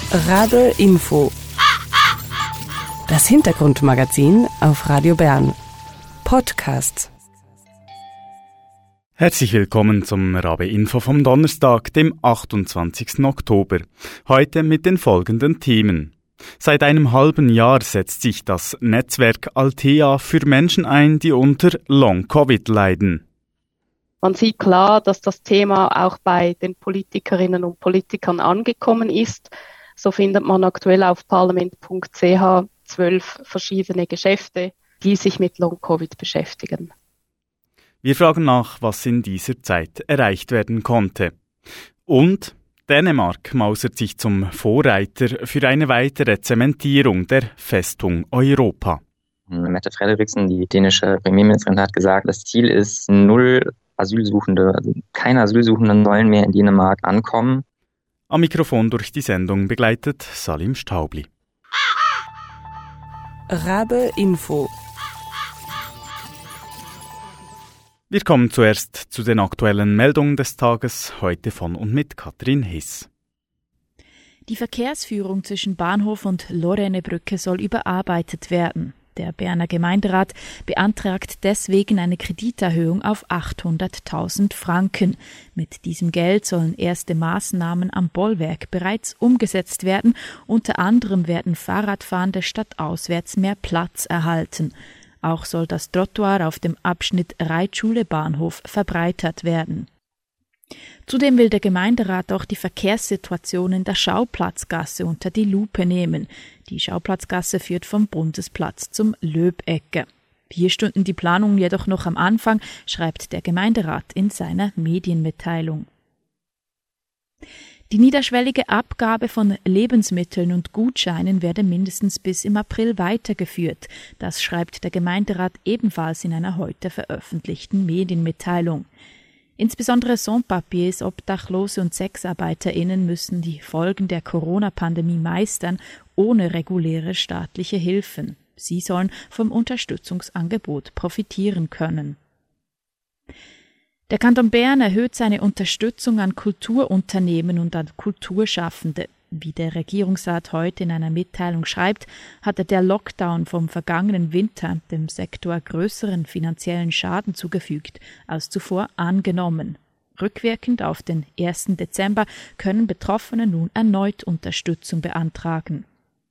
Rabe Info. Das Hintergrundmagazin auf Radio Bern. Podcast. Herzlich willkommen zum Rabe Info vom Donnerstag, dem 28. Oktober. Heute mit den folgenden Themen. Seit einem halben Jahr setzt sich das Netzwerk Althea für Menschen ein, die unter Long-Covid leiden. Man sieht klar, dass das Thema auch bei den Politikerinnen und Politikern angekommen ist. So findet man aktuell auf parlament.ch 12 verschiedene Geschäfte, die sich mit Long-Covid beschäftigen. Wir fragen nach, was in dieser Zeit erreicht werden konnte. Und Dänemark mausert sich zum Vorreiter für eine weitere Zementierung der Festung Europa. Mette Frederiksen, die dänische Premierministerin, hat gesagt, das Ziel ist, 0 Asylsuchende, also keine Asylsuchenden sollen mehr in Dänemark ankommen. Am Mikrofon durch die Sendung begleitet Salim Staubli. Rabe Info. Wir kommen zuerst zu den aktuellen Meldungen des Tages, heute von und mit Katrin Hiss. Die Verkehrsführung zwischen Bahnhof und Lorrainebrücke soll überarbeitet werden. Der Berner Gemeinderat beantragt deswegen eine Krediterhöhung auf 800.000 Franken. Mit diesem Geld sollen erste Maßnahmen am Bollwerk bereits umgesetzt werden. Unter anderem werden Fahrradfahrende stadtauswärts mehr Platz erhalten. Auch soll das Trottoir auf dem Abschnitt Reitschule-Bahnhof verbreitert werden. Zudem will der Gemeinderat auch die Verkehrssituation in der Schauplatzgasse unter die Lupe nehmen. Die Schauplatzgasse führt vom Bundesplatz zum Löbecker. Hier stünden die Planungen jedoch noch am Anfang, schreibt der Gemeinderat in seiner Medienmitteilung. Die niederschwellige Abgabe von Lebensmitteln und Gutscheinen werde mindestens bis im April weitergeführt. Das schreibt der Gemeinderat ebenfalls in einer heute veröffentlichten Medienmitteilung. Insbesondere Sans-Papiers, Obdachlose und SexarbeiterInnen müssen die Folgen der Corona-Pandemie meistern, ohne reguläre staatliche Hilfen. Sie sollen vom Unterstützungsangebot profitieren können. Der Kanton Bern erhöht seine Unterstützung an Kulturunternehmen und an Kulturschaffende. Wie der Regierungsrat heute in einer Mitteilung schreibt, hatte der Lockdown vom vergangenen Winter dem Sektor größeren finanziellen Schaden zugefügt als zuvor angenommen. Rückwirkend auf den 1. Dezember können Betroffene nun erneut Unterstützung beantragen.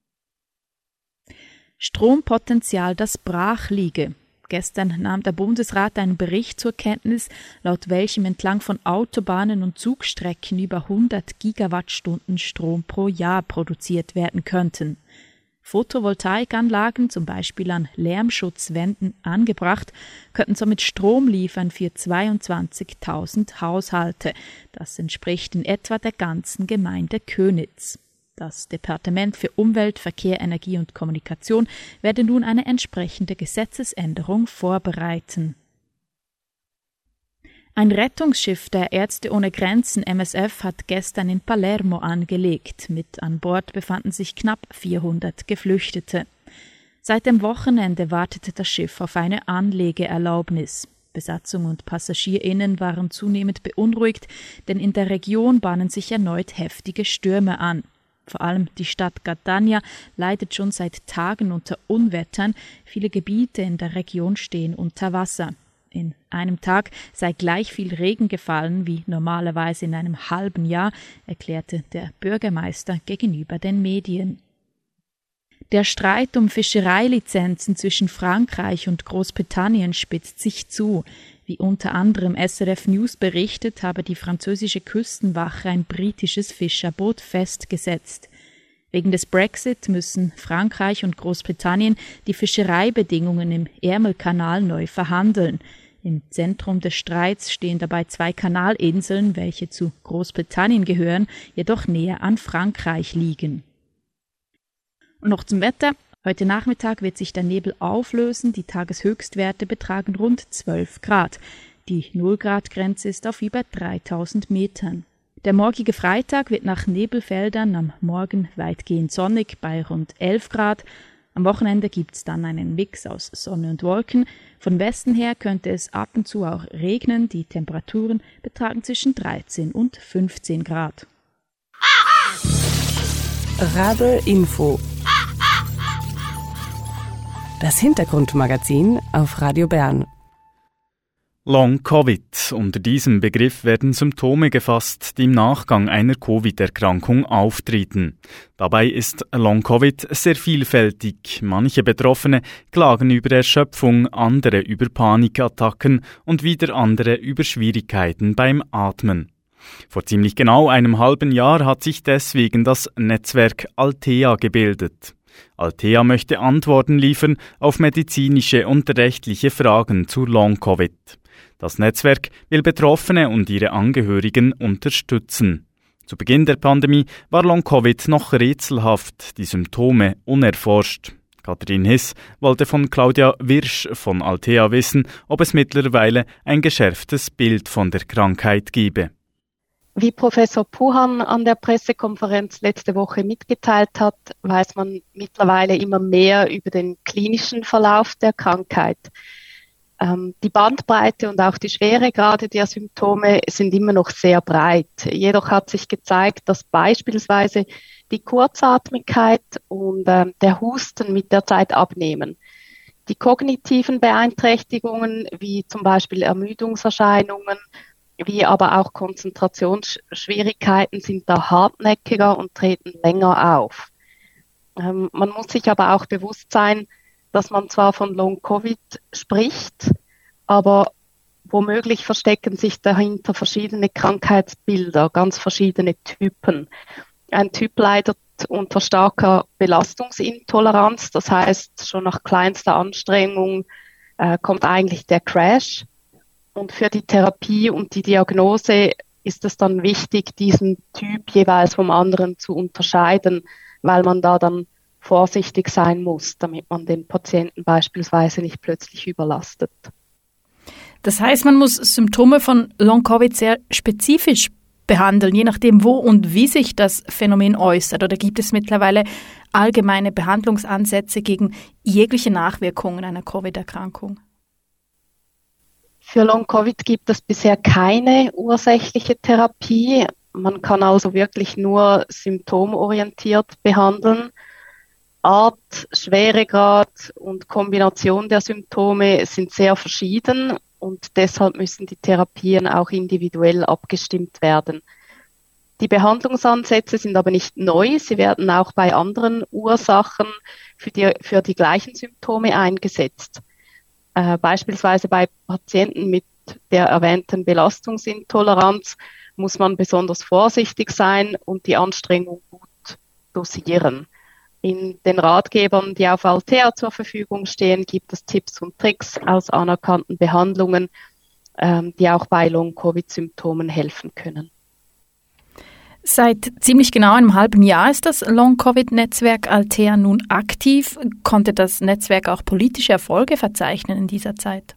Strompotenzial, das brach liege. Gestern nahm der Bundesrat einen Bericht zur Kenntnis, laut welchem entlang von Autobahnen und Zugstrecken über 100 Gigawattstunden Strom pro Jahr produziert werden könnten. Photovoltaikanlagen, zum Beispiel an Lärmschutzwänden angebracht, könnten somit Strom liefern für 22.000 Haushalte. Das entspricht in etwa der ganzen Gemeinde Könitz. Das Departement für Umwelt, Verkehr, Energie und Kommunikation werde nun eine entsprechende Gesetzesänderung vorbereiten. Ein Rettungsschiff der Ärzte ohne Grenzen MSF hat gestern in Palermo angelegt. Mit an Bord befanden sich knapp 400 Geflüchtete. Seit dem Wochenende wartete das Schiff auf eine Anlegeerlaubnis. Besatzung und PassagierInnen waren zunehmend beunruhigt, denn in der Region bahnen sich erneut heftige Stürme an. Vor allem die Stadt Catania leidet schon seit Tagen unter Unwettern. Viele Gebiete in der Region stehen unter Wasser. In einem Tag sei gleich viel Regen gefallen wie normalerweise in einem halben Jahr, erklärte der Bürgermeister gegenüber den Medien. Der Streit um Fischereilizenzen zwischen Frankreich und Großbritannien spitzt sich zu. Wie unter anderem SRF News berichtet, habe die französische Küstenwache ein britisches Fischerboot festgesetzt. Wegen des Brexit müssen Frankreich und Großbritannien die Fischereibedingungen im Ärmelkanal neu verhandeln. Im Zentrum des Streits stehen dabei 2 Kanalinseln, welche zu Großbritannien gehören, jedoch näher an Frankreich liegen. Und noch zum Wetter. Heute Nachmittag wird sich der Nebel auflösen, die Tageshöchstwerte betragen rund 12 Grad. Die 0-Grad-Grenze ist auf über 3000 Metern. Der morgige Freitag wird nach Nebelfeldern am Morgen weitgehend sonnig bei rund 11 Grad. Am Wochenende gibt es dann einen Mix aus Sonne und Wolken. Von Westen her könnte es ab und zu auch regnen. Die Temperaturen betragen zwischen 13 und 15 Grad. Rabe Info. Das Hintergrundmagazin auf Radio Bern. Long-Covid. Unter diesem Begriff werden Symptome gefasst, die im Nachgang einer Covid-Erkrankung auftreten. Dabei ist Long-Covid sehr vielfältig. Manche Betroffene klagen über Erschöpfung, andere über Panikattacken und wieder andere über Schwierigkeiten beim Atmen. Vor ziemlich genau einem halben Jahr hat sich deswegen das Netzwerk Althea gebildet. Althea möchte Antworten liefern auf medizinische und rechtliche Fragen zu Long-Covid. Das Netzwerk will Betroffene und ihre Angehörigen unterstützen. Zu Beginn der Pandemie war Long-Covid noch rätselhaft, die Symptome unerforscht. Katrin Hiss wollte von Claudia Wirsch von Althea wissen, ob es mittlerweile ein geschärftes Bild von der Krankheit gebe. Wie Professor Puhan an der Pressekonferenz letzte Woche mitgeteilt hat, weiß man mittlerweile immer mehr über den klinischen Verlauf der Krankheit. Die Bandbreite und auch die Schweregrade der Symptome sind immer noch sehr breit. Jedoch hat sich gezeigt, dass beispielsweise die Kurzatmigkeit und der Husten mit der Zeit abnehmen. Die kognitiven Beeinträchtigungen, wie zum Beispiel Ermüdungserscheinungen, wie aber auch Konzentrationsschwierigkeiten sind da hartnäckiger und treten länger auf. Man muss sich aber auch bewusst sein, dass man zwar von Long-Covid spricht, aber womöglich verstecken sich dahinter verschiedene Krankheitsbilder, ganz verschiedene Typen. Ein Typ leidet unter starker Belastungsintoleranz, das heißt, schon nach kleinster Anstrengung kommt eigentlich der Crash. Und für die Therapie und die Diagnose ist es dann wichtig, diesen Typ jeweils vom anderen zu unterscheiden, weil man da dann vorsichtig sein muss, damit man den Patienten beispielsweise nicht plötzlich überlastet. Das heißt, man muss Symptome von Long-Covid sehr spezifisch behandeln, je nachdem, wo und wie sich das Phänomen äußert. Oder gibt es mittlerweile allgemeine Behandlungsansätze gegen jegliche Nachwirkungen einer Covid-Erkrankung? Für Long-Covid gibt es bisher keine ursächliche Therapie. Man kann also wirklich nur symptomorientiert behandeln. Art, Schweregrad und Kombination der Symptome sind sehr verschieden und deshalb müssen die Therapien auch individuell abgestimmt werden. Die Behandlungsansätze sind aber nicht neu. Sie werden auch bei anderen Ursachen für die gleichen Symptome eingesetzt. Beispielsweise bei Patienten mit der erwähnten Belastungsintoleranz muss man besonders vorsichtig sein und die Anstrengung gut dosieren. In den Ratgebern, die auf Althea zur Verfügung stehen, gibt es Tipps und Tricks aus anerkannten Behandlungen, die auch bei Long-Covid-Symptomen helfen können. Seit ziemlich genau einem halben Jahr ist das Long-Covid-Netzwerk Althea nun aktiv. Konnte das Netzwerk auch politische Erfolge verzeichnen in dieser Zeit?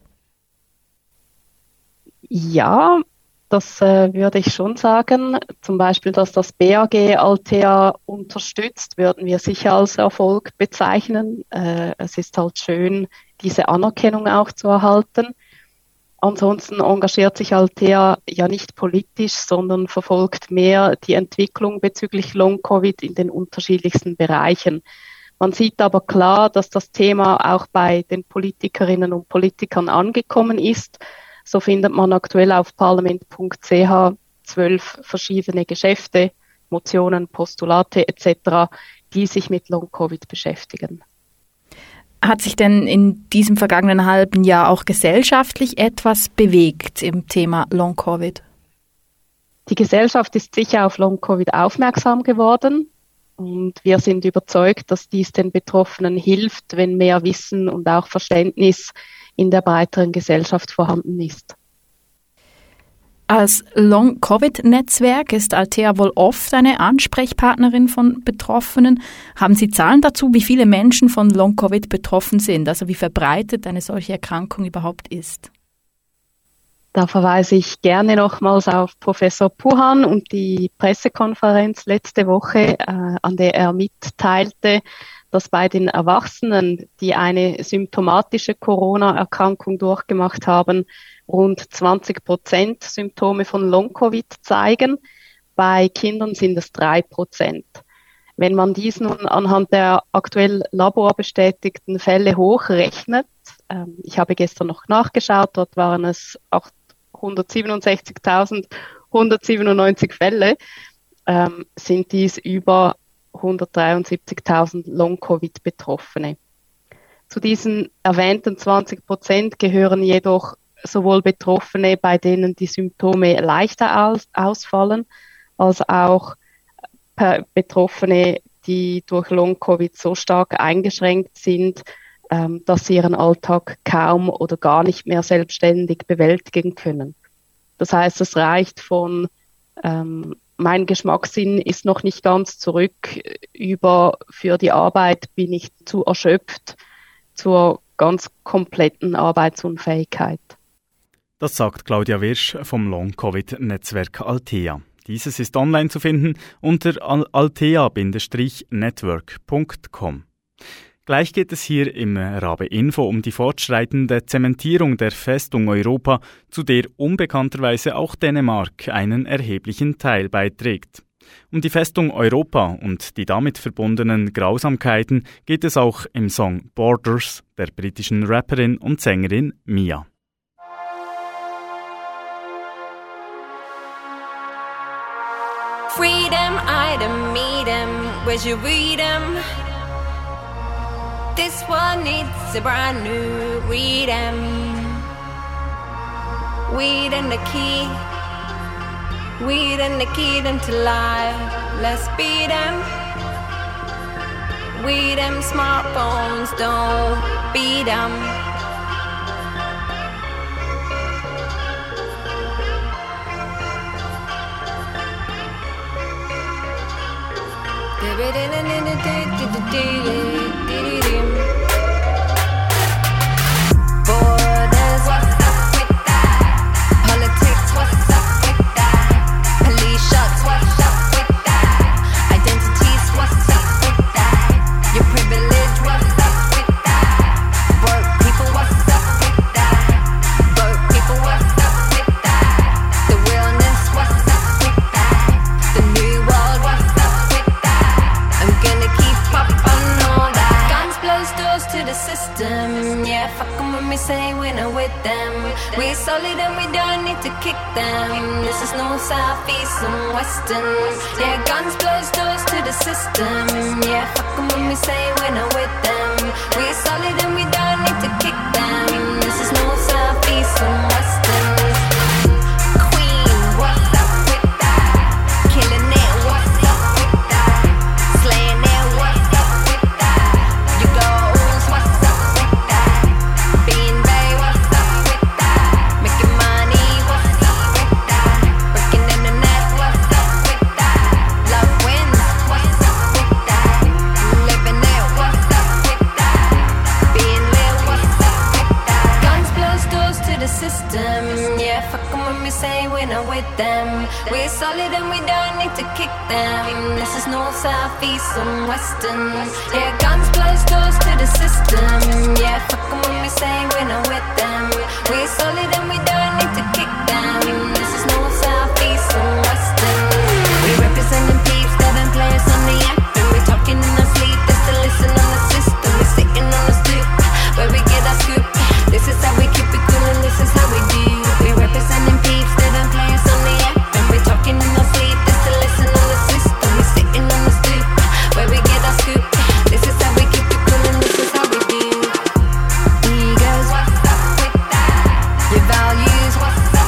Ja, das würde ich schon sagen. Zum Beispiel, dass das BAG Althea unterstützt, würden wir sicher als Erfolg bezeichnen. Es ist halt schön, diese Anerkennung auch zu erhalten. Ansonsten engagiert sich Althea ja nicht politisch, sondern verfolgt mehr die Entwicklung bezüglich Long-Covid in den unterschiedlichsten Bereichen. Man sieht aber klar, dass das Thema auch bei den Politikerinnen und Politikern angekommen ist. So findet man aktuell auf parlament.ch 12 verschiedene Geschäfte, Motionen, Postulate etc., die sich mit Long-Covid beschäftigen. Hat sich denn in diesem vergangenen halben Jahr auch gesellschaftlich etwas bewegt im Thema Long-Covid? Die Gesellschaft ist sicher auf Long-Covid aufmerksam geworden und wir sind überzeugt, dass dies den Betroffenen hilft, wenn mehr Wissen und auch Verständnis in der breiteren Gesellschaft vorhanden ist. Als Long-Covid-Netzwerk ist Althea wohl oft eine Ansprechpartnerin von Betroffenen. Haben Sie Zahlen dazu, wie viele Menschen von Long-Covid betroffen sind, also wie verbreitet eine solche Erkrankung überhaupt ist? Da verweise ich gerne nochmals auf Professor Puhan und die Pressekonferenz letzte Woche, an der er mitteilte, dass bei den Erwachsenen, die eine symptomatische Corona-Erkrankung durchgemacht haben, rund 20% Symptome von Long-Covid zeigen. Bei Kindern sind es 3%. Wenn man dies nun anhand der aktuell laborbestätigten Fälle hochrechnet, ich habe gestern noch nachgeschaut, dort waren es 167.197 Fälle, sind dies über 173.000 Long-Covid-Betroffene. Zu diesen erwähnten 20% gehören jedoch sowohl Betroffene, bei denen die Symptome leichter ausfallen, als auch Betroffene, die durch Long-Covid so stark eingeschränkt sind, dass sie ihren Alltag kaum oder gar nicht mehr selbstständig bewältigen können. Das heißt, es reicht von mein Geschmackssinn ist noch nicht ganz zurück, über für die Arbeit bin ich zu erschöpft, zur ganz kompletten Arbeitsunfähigkeit. Das sagt Claudia Wirsch vom Long-Covid-Netzwerk Althea. Dieses ist online zu finden unter althea-network.com. Gleich geht es hier im Rabe Info um die fortschreitende Zementierung der Festung Europa, zu der unbekannterweise auch Dänemark einen erheblichen Teil beiträgt. Um die Festung Europa und die damit verbundenen Grausamkeiten geht es auch im Song Borders der britischen Rapperin und Sängerin Mia. Freedom, item, meet 'em, where's your freedom? This one needs a brand new freedom. Weed and the key them to life. Let's beat them. Weed them smartphones, don't beat them. Borders, what's up with that? Politics, what's up with that? Police shots, what's up with that? Identities, what's up with that? Your privilege, what's up with that? Broke people, what's up with that? Broke people, what's up with that? The realness, what's up with that? The new world, what's up with that? I'm gonna keep up on all that. Guns blows doors to the system. Yeah, fuck 'em when we say we're not with them. We're solid and we don't need to kick them. This is north, south, east and western. Yeah, guns blows doors to the system. Yeah, fuck 'em when we say we're not with them. We're solid and we don't need to kick them. This is north, south, east and western. Queen, what's up with that? Killing it, what's up with that? Slaying it, what's up with that? Your goals, what's up with that? Being bae, what's up with that? Making money, what's up with that? Breaking in the net, what's up with that? Love wins, what's up with that? Living it, what's up with that? Being lit, what's up with that? Guns blows doors to the system. Yeah, fuck 'em when we say we're not with them. We're solid and we don't need to kick them. This is north, south, east and western. Yeah, guns blows doors to the system. Yeah, fuck 'em when we say we're not with them. We're solid and we don't need to kick them. This is north, south, east and western. We representing peeps that don't play us on the app. And we talking in our sleep, just to listen on the system. We're sitting on the stoop, where we get our scoop. This is how we keep it cool and this is how we do. We representing peeps that don't play us on the app. And we talking in our sleep, just to listen on the system. We're sitting on the stoop, where we get our scoop. This is how we keep it cool and this is how we do. Egos, what's up with that? Your values, what's up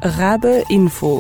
Rabe Info.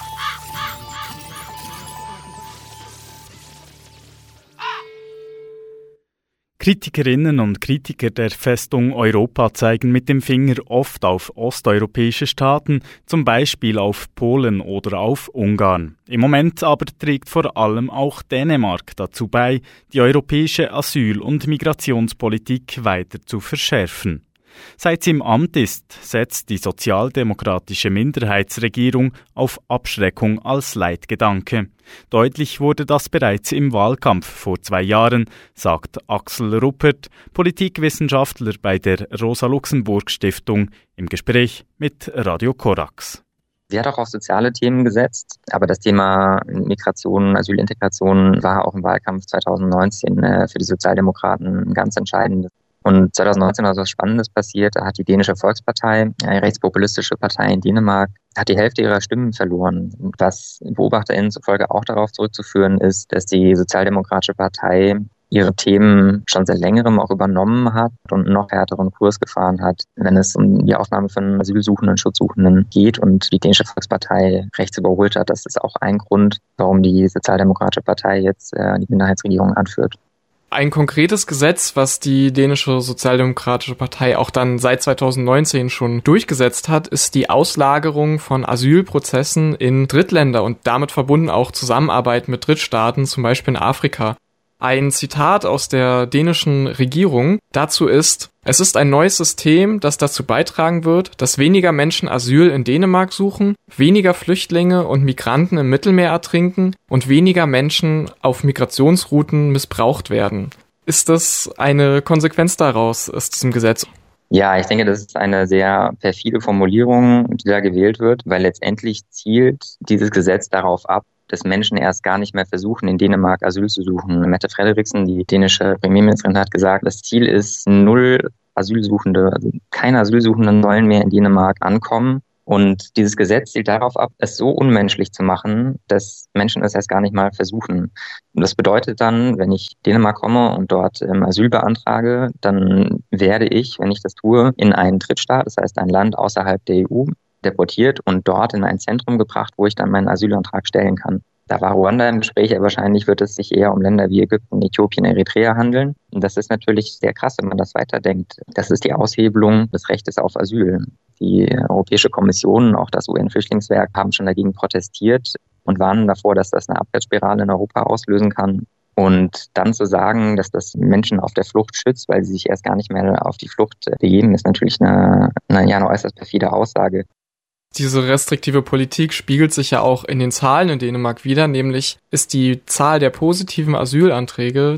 Kritikerinnen und Kritiker der Festung Europa zeigen mit dem Finger oft auf osteuropäische Staaten, zum Beispiel auf Polen oder auf Ungarn. Im Moment aber trägt vor allem auch Dänemark dazu bei, die europäische Asyl- und Migrationspolitik weiter zu verschärfen. Seit sie im Amt ist, setzt die sozialdemokratische Minderheitsregierung auf Abschreckung als Leitgedanke. Deutlich wurde das bereits im Wahlkampf vor 2 Jahren, sagt Axel Ruppert, Politikwissenschaftler bei der Rosa-Luxemburg-Stiftung, im Gespräch mit Radio Korax. Sie hat auch auf soziale Themen gesetzt, aber das Thema Migration, Asylintegration war auch im Wahlkampf 2019 für die Sozialdemokraten ganz entscheidend. Und 2019 war so was Spannendes passiert. Da hat die dänische Volkspartei, eine rechtspopulistische Partei in Dänemark, hat die Hälfte ihrer Stimmen verloren. Was BeobachterInnen zufolge auch darauf zurückzuführen ist, dass die Sozialdemokratische Partei ihre Themen schon seit längerem auch übernommen hat und einen noch härteren Kurs gefahren hat, wenn es um die Aufnahme von Asylsuchenden und Schutzsuchenden geht und die dänische Volkspartei rechts überholt hat. Das ist auch ein Grund, warum die Sozialdemokratische Partei jetzt die Minderheitsregierung anführt. Ein konkretes Gesetz, was die dänische Sozialdemokratische Partei auch dann seit 2019 schon durchgesetzt hat, ist die Auslagerung von Asylprozessen in Drittländer und damit verbunden auch Zusammenarbeit mit Drittstaaten, zum Beispiel in Afrika. Ein Zitat aus der dänischen Regierung dazu ist: Es ist ein neues System, das dazu beitragen wird, dass weniger Menschen Asyl in Dänemark suchen, weniger Flüchtlinge und Migranten im Mittelmeer ertrinken und weniger Menschen auf Migrationsrouten missbraucht werden. Ist das eine Konsequenz daraus aus diesem Gesetz? Ja, ich denke, das ist eine sehr perfide Formulierung, die da gewählt wird, weil letztendlich zielt dieses Gesetz darauf ab, dass Menschen erst gar nicht mehr versuchen, in Dänemark Asyl zu suchen. Mette Frederiksen, die dänische Premierministerin, hat gesagt, das Ziel ist, 0 Asylsuchende, also keine Asylsuchenden sollen mehr in Dänemark ankommen. Und dieses Gesetz zielt darauf ab, es so unmenschlich zu machen, dass Menschen es erst gar nicht mal versuchen. Und das bedeutet dann, wenn ich in Dänemark komme und dort Asyl beantrage, dann werde ich, wenn ich das tue, in einen Drittstaat, das heißt ein Land außerhalb der EU, deportiert und dort in ein Zentrum gebracht, wo ich dann meinen Asylantrag stellen kann. Da war Ruanda im Gespräch, aber wahrscheinlich wird es sich eher um Länder wie Ägypten, Äthiopien, Eritrea handeln. Und das ist natürlich sehr krass, wenn man das weiterdenkt. Das ist die Aushebelung des Rechtes auf Asyl. Die Europäische Kommission, auch das UN-Flüchtlingswerk, haben schon dagegen protestiert und warnen davor, dass das eine Abwärtsspirale in Europa auslösen kann. Und dann zu sagen, dass das Menschen auf der Flucht schützt, weil sie sich erst gar nicht mehr auf die Flucht begeben, ist natürlich eine äußerst perfide Aussage. Diese restriktive Politik spiegelt sich ja auch in den Zahlen in Dänemark wider, nämlich ist die Zahl der positiven Asylanträge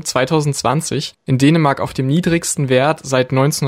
2020 in Dänemark auf dem niedrigsten Wert seit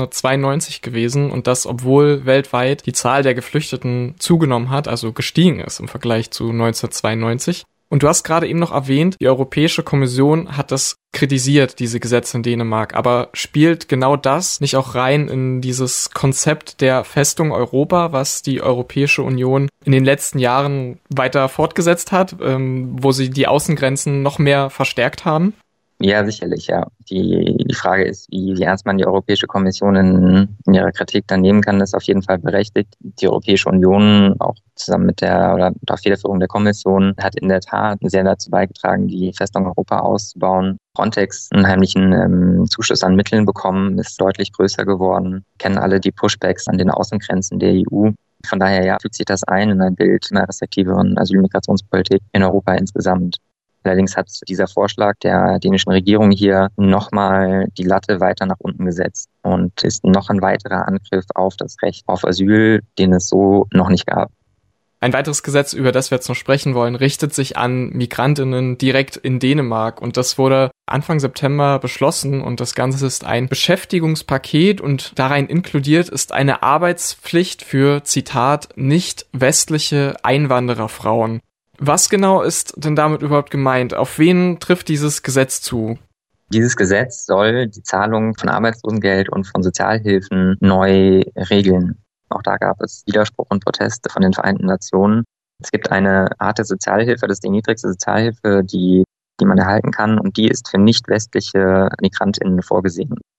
1992 gewesen und das, obwohl weltweit die Zahl der Geflüchteten zugenommen hat, also gestiegen ist im Vergleich zu 1992. Und du hast gerade eben noch erwähnt, die Europäische Kommission hat das kritisiert, diese Gesetze in Dänemark. Aber spielt genau das nicht auch rein in dieses Konzept der Festung Europa, was die Europäische Union in den letzten Jahren weiter fortgesetzt hat, wo sie die Außengrenzen noch mehr verstärkt haben? Ja, sicherlich, ja. Die Frage ist, wie ernst man die Europäische Kommission in ihrer Kritik dann nehmen kann, ist auf jeden Fall berechtigt. Die Europäische Union, auch zusammen mit auf Federführung der Kommission, hat in der Tat sehr dazu beigetragen, die Festung Europa auszubauen. Frontex einen heimlichen Zuschuss an Mitteln bekommen, ist deutlich größer geworden. Kennen alle die Pushbacks an den Außengrenzen der EU. Von daher fügt sich das ein in ein Bild einer restriktiveren Asyl-Migrationspolitik in Europa insgesamt. Allerdings hat dieser Vorschlag der dänischen Regierung hier nochmal die Latte weiter nach unten gesetzt und ist noch ein weiterer Angriff auf das Recht auf Asyl, den es so noch nicht gab. Ein weiteres Gesetz, über das wir jetzt noch sprechen wollen, richtet sich an Migrantinnen direkt in Dänemark und das wurde Anfang September beschlossen und das Ganze ist ein Beschäftigungspaket und darein inkludiert ist eine Arbeitspflicht für, Zitat, nicht westliche Einwandererfrauen. Was genau ist denn damit überhaupt gemeint? Auf wen trifft dieses Gesetz zu? Dieses Gesetz soll die Zahlung von Arbeitslosengeld und von Sozialhilfen neu regeln. Auch da gab es Widerspruch und Proteste von den Vereinten Nationen. Es gibt eine Art der Sozialhilfe, das ist die niedrigste Sozialhilfe, die man erhalten kann und die ist für nicht westliche MigrantInnen vorgesehen.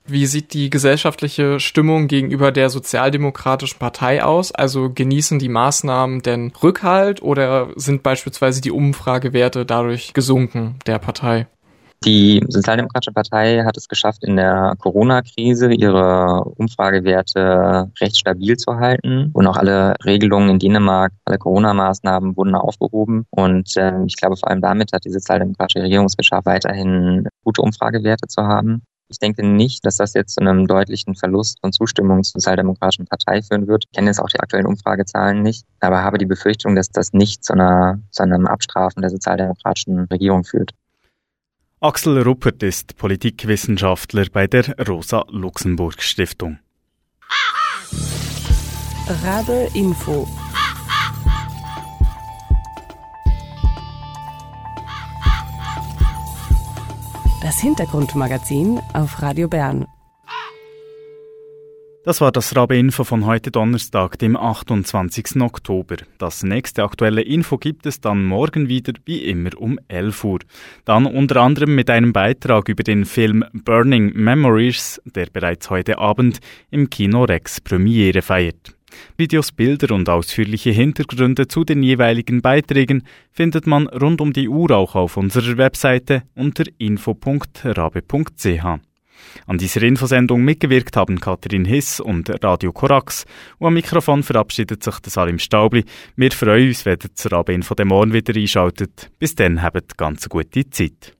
Wie sieht die gesellschaftliche Stimmung gegenüber der Sozialdemokratischen Partei aus? Also genießen die Maßnahmen denn Rückhalt oder sind beispielsweise die Umfragewerte dadurch gesunken der Partei? Die Sozialdemokratische Partei hat es geschafft, in der Corona-Krise ihre Umfragewerte recht stabil zu halten. Und auch alle Regelungen in Dänemark, alle Corona-Maßnahmen wurden aufgehoben. Und ich glaube, vor allem damit hat die sozialdemokratische Regierung es geschafft, weiterhin gute Umfragewerte zu haben. Ich denke nicht, dass das jetzt zu einem deutlichen Verlust von Zustimmung zur Sozialdemokratischen Partei führen wird. Ich kenne jetzt auch die aktuellen Umfragezahlen nicht, aber habe die Befürchtung, dass das nicht zu einem Abstrafen der sozialdemokratischen Regierung führt. Axel Ruppert ist Politikwissenschaftler bei der Rosa-Luxemburg-Stiftung. Rabe Info. Das Hintergrundmagazin auf Radio Bern. Das war das Rabe-Info von heute Donnerstag, dem 28. Oktober. Das nächste aktuelle Info gibt es dann morgen wieder, wie immer um 11 Uhr. Dann unter anderem mit einem Beitrag über den Film Burning Memories, der bereits heute Abend im Kino Rex Premiere feiert. Videos, Bilder und ausführliche Hintergründe zu den jeweiligen Beiträgen findet man rund um die Uhr auch auf unserer Webseite unter info.rabe.ch. An dieser Infosendung mitgewirkt haben Katrin Hiss und Radio Korax. Und am Mikrofon verabschiedet sich der Salim Staubli. Wir freuen uns, wenn ihr zur Rabe-Info den Morgen wieder einschaltet. Bis dann, habt ganz gute Zeit.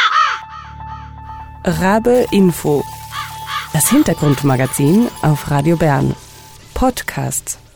Rabe Info. Das Hintergrundmagazin auf Radio Bern. Podcasts.